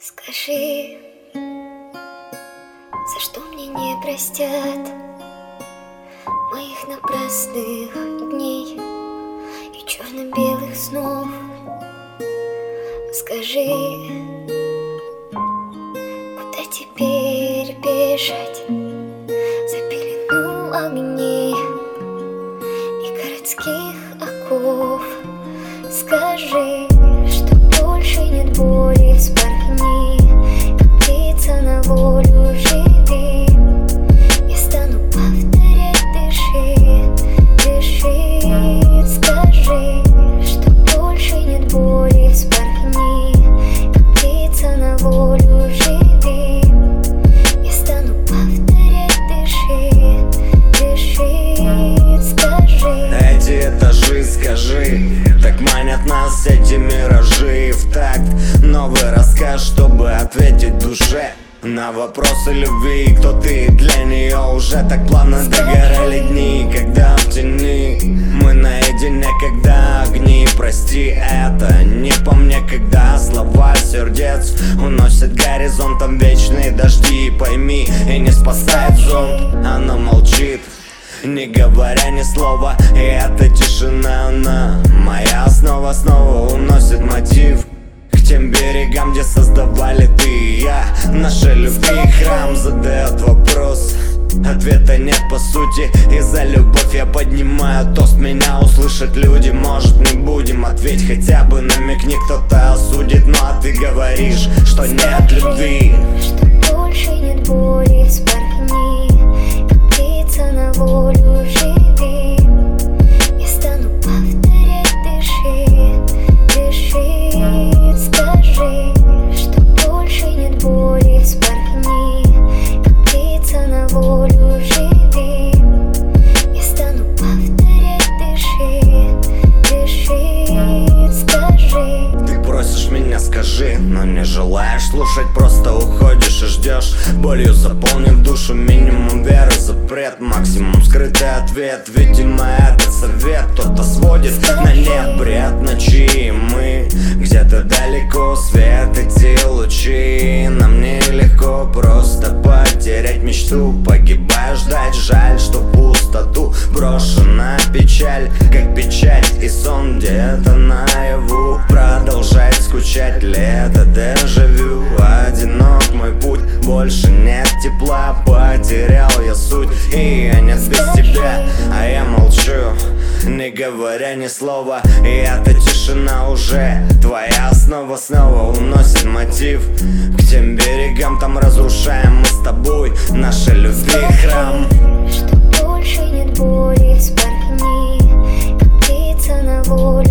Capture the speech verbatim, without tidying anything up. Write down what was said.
Скажи, за что мне не простят моих напрасных дней и черно-белых снов? Скажи, куда теперь бежать за пелену огней и городских оков? Скажи, что больше нет боли, вспорхни, как птица на волю, живи. Я стану повторять, дыши, дыши. Скажи, что больше нет боли, вспорхни, как птица на волю, живи. Я стану повторять, дыши, дыши. Скажи. Эти этажи, скажи, так манят нас эти миражи. В такт новый рассказ, чтобы ответить душе на вопросы любви. Кто ты для нее? Уже так плавно догорали дни, когда в тени мы наедине, когда огни. Прости, это не по мне, когда слова сердец уносят горизонтом вечные дожди. Пойми, и не спасает зонт, она молчит, не говоря ни слова. И эта тишина, она моя основа, снова уносит мотив к тем берегам, где создавали ты и я. Нашей любви храм задает вопрос, ответа нет по сути. И за любовь я поднимаю тост, меня услышат люди. Может, не будем, ответь хотя бы, намекни, кто-то осудит. Ну а ты говоришь, что нет любви, что больше нет боли, вспорхни, как птица на волю, живи. Я стану повторять, дыши, дыши. Скажи, что больше нет боли, вспорхни, как птица на волю, живи. Я стану повторять, дыши, дыши. Скажи. ты просишь меня, скажи, но не желаешь слушать, просто уходишь и ждешь, болью заполнив душу. Минимум веры, запрет, максимум скрытый ответ. Видимо, этот совет кто-то сводит на нет, бред ночи. Мы где-то далеко, свет эти лучи. Нам нелегко просто потерять мечту, погибая ждать. Жаль, что в пустоту брошена печаль, как печать и сон где-то наяву. Продолжать скучать, лето, дежавю. Одинок мой путь, больше нет тепла, потерял я суть, и я нет без тебя. А я молчу, не говоря ни слова. И эта тишина уже твоя основа, снова уносит мотив к тем берегам, там разрушаем мы с тобой нашей любви храм. Что больше нет боли, вспорхни, как птица на волю.